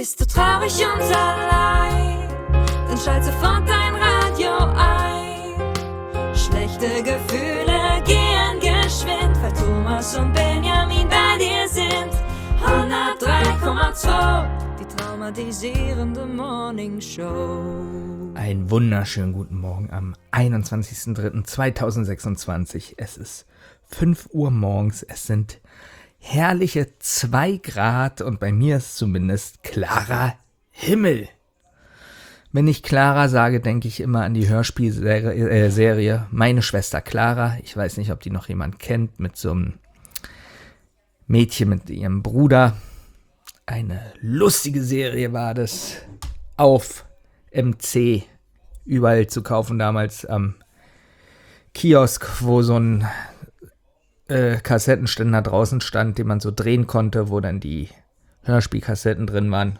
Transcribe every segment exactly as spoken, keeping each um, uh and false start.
Bist du traurig und allein, dann schalt sofort dein Radio ein. Schlechte Gefühle gehen geschwind, weil Thomas und Benjamin bei dir sind. hundertdrei Komma zwei, die traumatisierende Morning Show. Einen wunderschönen guten Morgen am einundzwanzigsten dritten zweitausendsechsundzwanzig. Es ist fünf Uhr morgens, es sind herrliche zwei Grad und bei mir ist zumindest klarer Himmel. Wenn ich Clara sage, denke ich immer an die Hörspielserie äh, Serie Meine Schwester Clara. Ich weiß nicht, ob die noch jemand kennt, mit so einem Mädchen mit ihrem Bruder. Eine lustige Serie war das, auf M C überall zu kaufen, damals am Kiosk, wo so ein äh, Kassettenständer draußen stand, den man so drehen konnte, wo dann die Hörspielkassetten drin waren.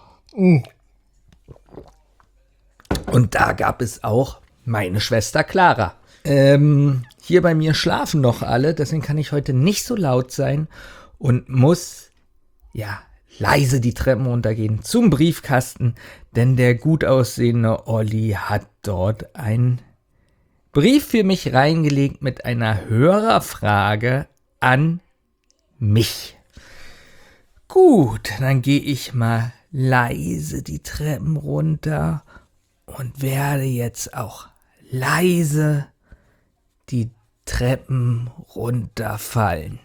Und da gab es auch Meine Schwester Clara. Ähm, hier bei mir schlafen noch alle, deswegen kann ich heute nicht so laut sein und muss, ja, leise die Treppen runtergehen zum Briefkasten, denn der gut aussehende Olli hat dort einen Brief für mich reingelegt mit einer Hörerfrage an mich. Gut, dann gehe ich mal leise die Treppen runter und werde jetzt auch leise die Treppen runterfallen.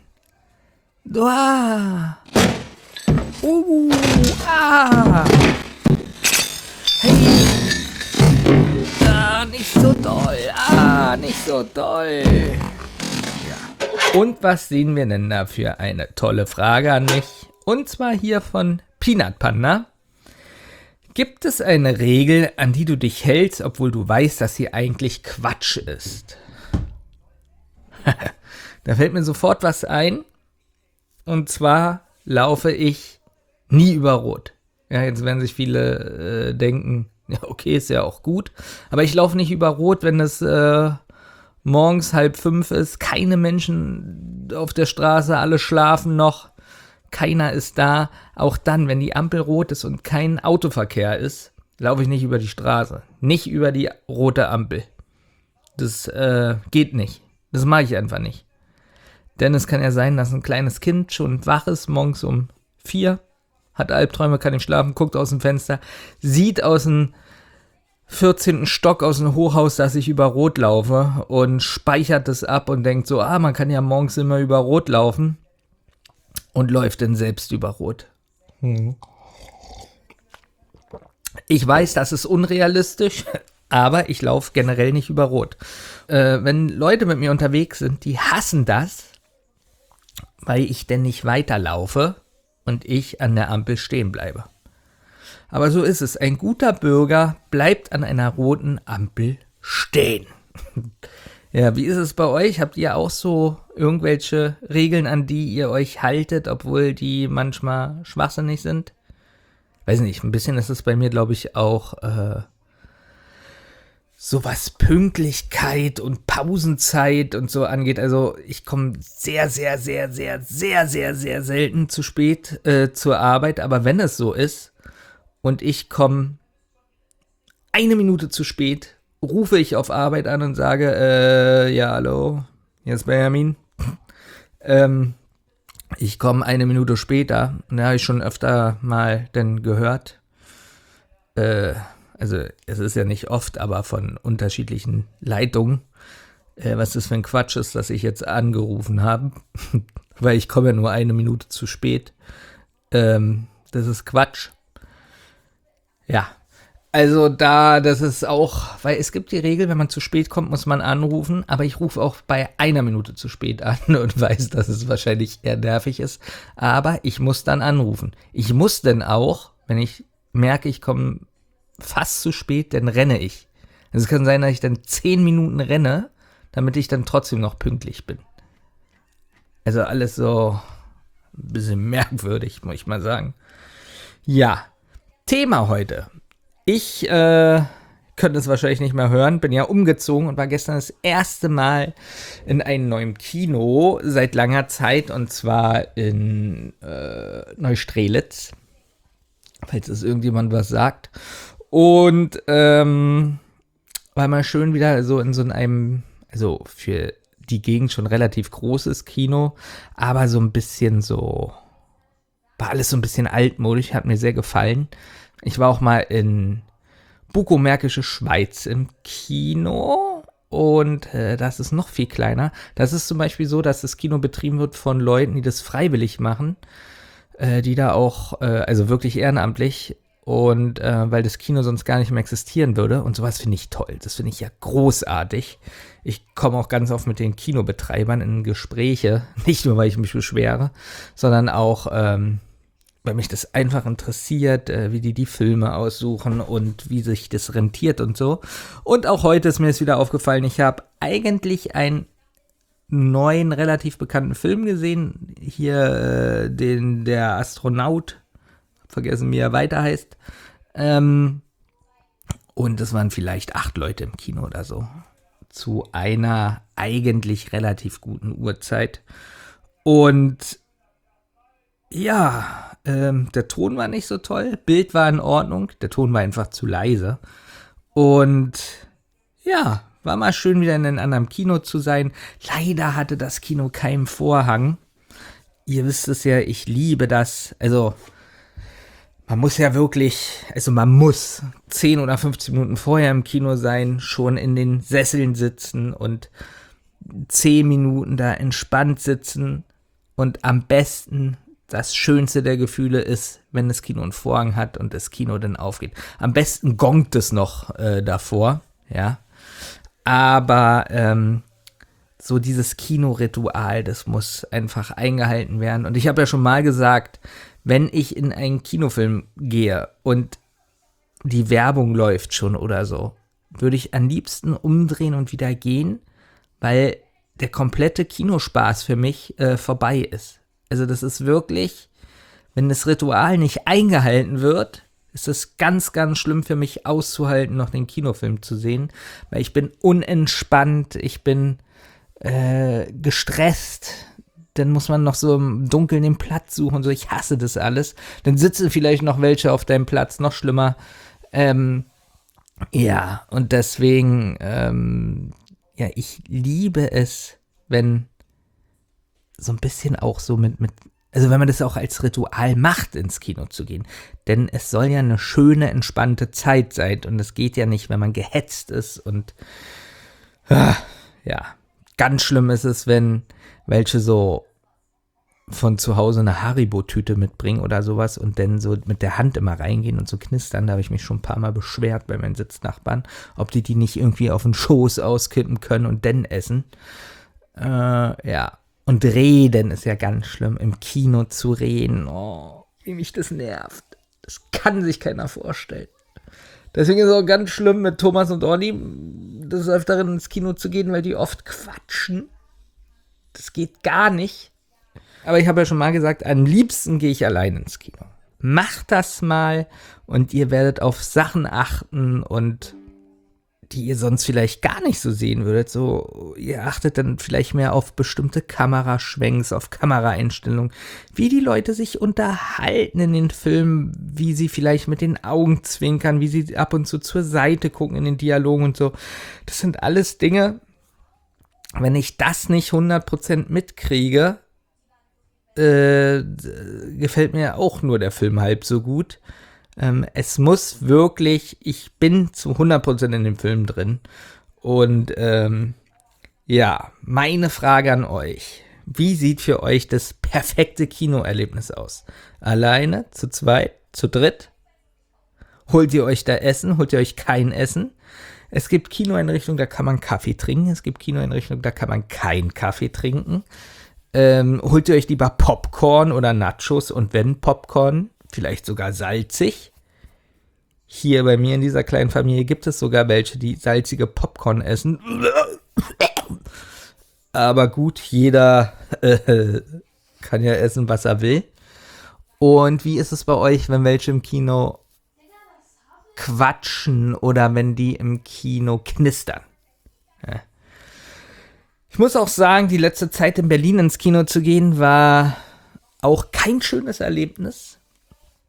Uah. Uh, ah. Hey. Ah, nicht so doll. Ah, nicht so doll. Ja. Und was sehen wir denn da für eine tolle Frage an mich? Und zwar hier von Peanut Panda. Gibt es eine Regel, an die du dich hältst, obwohl du weißt, dass sie eigentlich Quatsch ist? Da fällt mir sofort was ein. Und zwar laufe ich nie über Rot. Ja, jetzt werden sich viele äh, denken, ja, okay, ist ja auch gut. Aber ich laufe nicht über Rot, wenn es äh, morgens halb fünf ist. Keine Menschen auf der Straße, alle schlafen noch. Keiner ist da. Auch dann, wenn die Ampel rot ist und kein Autoverkehr ist, laufe ich nicht über die Straße. Nicht über die rote Ampel. Das äh, geht nicht. Das mache ich einfach nicht. Denn es kann ja sein, dass ein kleines Kind schon wach ist, morgens um vier, hat Albträume, kann nicht schlafen, guckt aus dem Fenster, sieht aus dem vierzehnten Stock aus dem Hochhaus, dass ich über Rot laufe und speichert das ab und denkt so, ah, man kann ja morgens immer über Rot laufen und läuft dann selbst über Rot. Hm. Ich weiß, das ist unrealistisch, aber ich laufe generell nicht über Rot. Äh, wenn Leute mit mir unterwegs sind, die hassen das, weil ich denn nicht weiterlaufe und ich an der Ampel stehen bleibe. Aber so ist es. Ein guter Bürger bleibt an einer roten Ampel stehen. Ja, wie ist es bei euch? Habt ihr auch so irgendwelche Regeln, an die ihr euch haltet, obwohl die manchmal schwachsinnig sind? Weiß nicht, ein bisschen ist es bei mir, glaube ich, auch äh, so was Pünktlichkeit und Pausenzeit und so angeht. Also ich komme sehr, sehr, sehr, sehr, sehr, sehr, sehr selten zu spät äh, zur Arbeit. Aber wenn es so ist und ich komme eine Minute zu spät, rufe ich auf Arbeit an und sage, äh, ja, hallo, hier ist Benjamin. ähm, ich komme eine Minute später. Und da habe ich schon öfter mal dann gehört, äh, also es ist ja nicht oft, aber von unterschiedlichen Leitungen, äh, was das für ein Quatsch ist, dass ich jetzt angerufen habe, weil ich komme ja nur eine Minute zu spät. Ähm, das ist Quatsch. Ja, also da, das ist auch, weil es gibt die Regel, wenn man zu spät kommt, muss man anrufen, aber ich rufe auch bei einer Minute zu spät an und weiß, dass es wahrscheinlich eher nervig ist, aber ich muss dann anrufen. Ich muss dann auch, wenn ich merke, ich komme fast zu spät, dann renne ich. Also es kann sein, dass ich dann zehn Minuten renne, damit ich dann trotzdem noch pünktlich bin. Also alles so ein bisschen merkwürdig, muss ich mal sagen. Ja, Thema heute. Ich äh, könnte es wahrscheinlich nicht mehr hören, bin ja umgezogen und war gestern das erste Mal in einem neuen Kino seit langer Zeit, und zwar in äh, Neustrelitz. falls es irgendjemand was sagt. Und ähm, war mal schön wieder so in so einem, also für die Gegend schon relativ großes Kino, aber so ein bisschen so, war alles so ein bisschen altmodisch, hat mir sehr gefallen. Ich war auch mal in Bukomärkische Schweiz im Kino und äh, das ist noch viel kleiner. Das ist zum Beispiel so, dass das Kino betrieben wird von Leuten, die das freiwillig machen, äh, die da auch, äh, also wirklich ehrenamtlich, und äh, weil das Kino sonst gar nicht mehr existieren würde, und sowas finde ich toll, das finde ich ja großartig. Ich komme auch ganz oft mit den Kinobetreibern in Gespräche, nicht nur, weil ich mich beschwere, sondern auch, ähm, weil mich das einfach interessiert, äh, wie die die Filme aussuchen und wie sich das rentiert und so. Und auch heute ist mir es wieder aufgefallen, ich habe eigentlich einen neuen, relativ bekannten Film gesehen, hier äh, den der Astronaut, vergessen, wie er weiter heißt. Ähm, und es waren vielleicht acht Leute im Kino oder so. Zu einer eigentlich relativ guten Uhrzeit. Und ja, ähm, der Ton war nicht so toll. Bild war in Ordnung. Der Ton war einfach zu leise. Und ja, war mal schön, wieder in einem anderen Kino zu sein. Leider hatte das Kino keinen Vorhang. Ihr wisst es ja, ich liebe das. Also man muss ja wirklich, also man muss zehn oder fünfzehn Minuten vorher im Kino sein, schon in den Sesseln sitzen und zehn Minuten da entspannt sitzen. Und am besten, das schönste der Gefühle ist, wenn das Kino einen Vorhang hat und das Kino dann aufgeht. Am besten gongt es noch äh, davor, ja. Aber ähm, so dieses Kinoritual, das muss einfach eingehalten werden. Und ich habe ja schon mal gesagt, wenn ich in einen Kinofilm gehe und die Werbung läuft schon oder so, würde ich am liebsten umdrehen und wieder gehen, weil der komplette Kinospaß für mich äh, vorbei ist. Also das ist wirklich, wenn das Ritual nicht eingehalten wird, ist es ganz, ganz schlimm für mich auszuhalten, noch den Kinofilm zu sehen, weil ich bin unentspannt, ich bin äh, gestresst. Dann muss man noch so im Dunkeln den Platz suchen, so, ich hasse das alles. Dann sitzen vielleicht noch welche auf deinem Platz, noch schlimmer. Ähm, ja, und deswegen, ähm, ja, ich liebe es, wenn so ein bisschen auch so mit, mit, also wenn man das auch als Ritual macht, ins Kino zu gehen. Denn es soll ja eine schöne, entspannte Zeit sein. Und es geht ja nicht, wenn man gehetzt ist und, ah, ja, ganz schlimm ist es, wenn welche so von zu Hause eine Haribo-Tüte mitbringen oder sowas und dann so mit der Hand immer reingehen und so knistern. Da habe ich mich schon ein paar Mal beschwert bei meinen Sitznachbarn, ob die die nicht irgendwie auf den Schoß auskippen können und dann essen. Äh, ja. Und reden ist ja ganz schlimm. Im Kino zu reden. Oh, wie mich das nervt. Das kann sich keiner vorstellen. Deswegen ist es auch ganz schlimm, mit Thomas und Olli des Öfteren ins Kino zu gehen, weil die oft quatschen. Das geht gar nicht. Aber ich habe ja schon mal gesagt, am liebsten gehe ich allein ins Kino. Macht das mal und ihr werdet auf Sachen achten und die ihr sonst vielleicht gar nicht so sehen würdet. So, ihr achtet dann vielleicht mehr auf bestimmte Kameraschwenks, auf Kameraeinstellungen, wie die Leute sich unterhalten in den Filmen, wie sie vielleicht mit den Augen zwinkern, wie sie ab und zu zur Seite gucken in den Dialogen und so. Das sind alles Dinge, wenn ich das nicht hundert Prozent mitkriege, äh, gefällt mir auch nur der Film halb so gut. Ähm, es muss wirklich, ich bin zu hundert Prozent in dem Film drin. Und ähm, ja, meine Frage an euch. Wie sieht für euch das perfekte Kinoerlebnis aus? Alleine, zu zweit, zu dritt? Holt ihr euch da Essen? Holt ihr euch kein Essen? Es gibt Kinoeinrichtungen, da kann man Kaffee trinken. Es gibt Kinoeinrichtungen, da kann man keinen Kaffee trinken. Ähm, holt ihr euch lieber Popcorn oder Nachos? Und wenn Popcorn, vielleicht sogar salzig. Hier bei mir in dieser kleinen Familie gibt es sogar welche, die salzige Popcorn essen. Aber gut, jeder äh, kann ja essen, was er will. Und wie ist es bei euch, wenn welche im Kino quatschen oder wenn die im Kino knistern? Ja. Ich muss auch sagen, die letzte Zeit in Berlin ins Kino zu gehen, war auch kein schönes Erlebnis.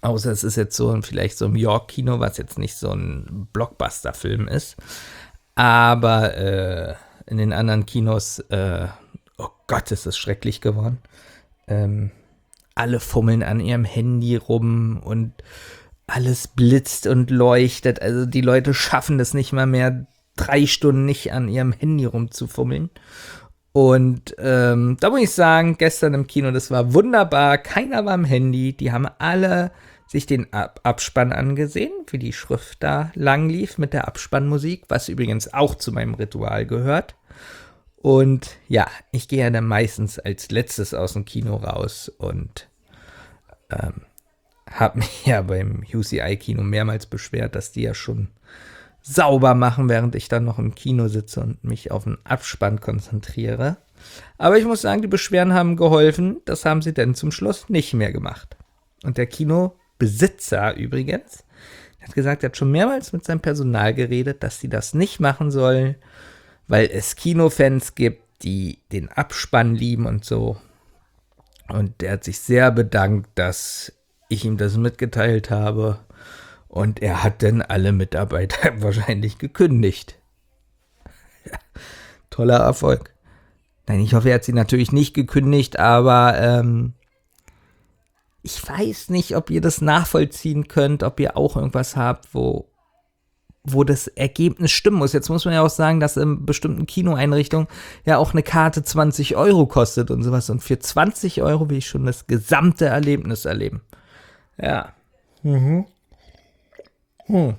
Außer es ist jetzt so ein, vielleicht so ein York-Kino, was jetzt nicht so ein Blockbuster-Film ist. Aber äh, in den anderen Kinos, äh, oh Gott, ist das schrecklich geworden. Ähm, alle fummeln an ihrem Handy rum und alles blitzt und leuchtet. Also die Leute schaffen das nicht mal mehr, drei Stunden nicht an ihrem Handy rumzufummeln. Und ähm, da muss ich sagen, gestern im Kino, das war wunderbar. Keiner war am Handy. Die haben alle sich den Ab- Abspann angesehen, wie die Schrift da lang lief mit der Abspannmusik, was übrigens auch zu meinem Ritual gehört. Und ja, ich gehe ja dann meistens als letztes aus dem Kino raus und ähm, habe mich ja beim U C I-Kino mehrmals beschwert, dass die ja schon sauber machen, während ich dann noch im Kino sitze und mich auf den Abspann konzentriere. Aber ich muss sagen, die Beschwerden haben geholfen. Das haben sie dann zum Schluss nicht mehr gemacht. Und der Kinobesitzer übrigens hat gesagt, er hat schon mehrmals mit seinem Personal geredet, dass sie das nicht machen sollen, weil es Kinofans gibt, die den Abspann lieben und so. Und der hat sich sehr bedankt, dass ich ihm das mitgeteilt habe. Und er hat dann alle Mitarbeiter wahrscheinlich gekündigt. Ja, toller Erfolg. Nein, ich hoffe, er hat sie natürlich nicht gekündigt, aber ähm, ich weiß nicht, ob ihr das nachvollziehen könnt, ob ihr auch irgendwas habt, wo, wo das Ergebnis stimmen muss. Jetzt muss man ja auch sagen, dass in bestimmten Kinoeinrichtungen ja auch eine Karte zwanzig Euro kostet und sowas. Und für zwanzig Euro will ich schon das gesamte Erlebnis erleben. Ja. Mhm. Hm.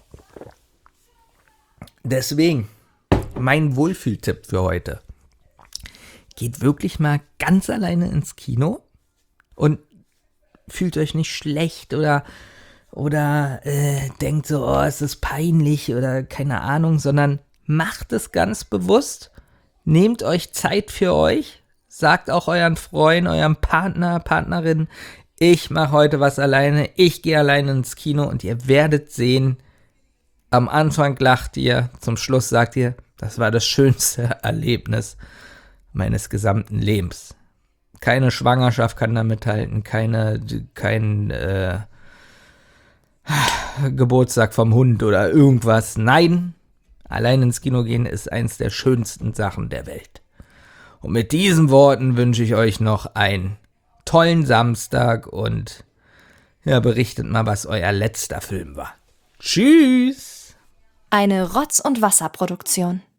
Deswegen, mein Wohlfühltipp für heute. Geht wirklich mal ganz alleine ins Kino und fühlt euch nicht schlecht oder, oder äh, denkt so, oh, es ist peinlich oder keine Ahnung, sondern macht es ganz bewusst. Nehmt euch Zeit für euch. Sagt auch euren Freunden, eurem Partner, Partnerin, ich mache heute was alleine, ich gehe alleine ins Kino und ihr werdet sehen, am Anfang lacht ihr, zum Schluss sagt ihr, das war das schönste Erlebnis meines gesamten Lebens. Keine Schwangerschaft kann da mithalten, keine, kein äh, Geburtstag vom Hund oder irgendwas. Nein, allein ins Kino gehen ist eins der schönsten Sachen der Welt. Und mit diesen Worten wünsche ich euch noch einen tollen Samstag und ja, berichtet mal, was euer letzter Film war. Tschüss! Eine Rotz- und Wasserproduktion.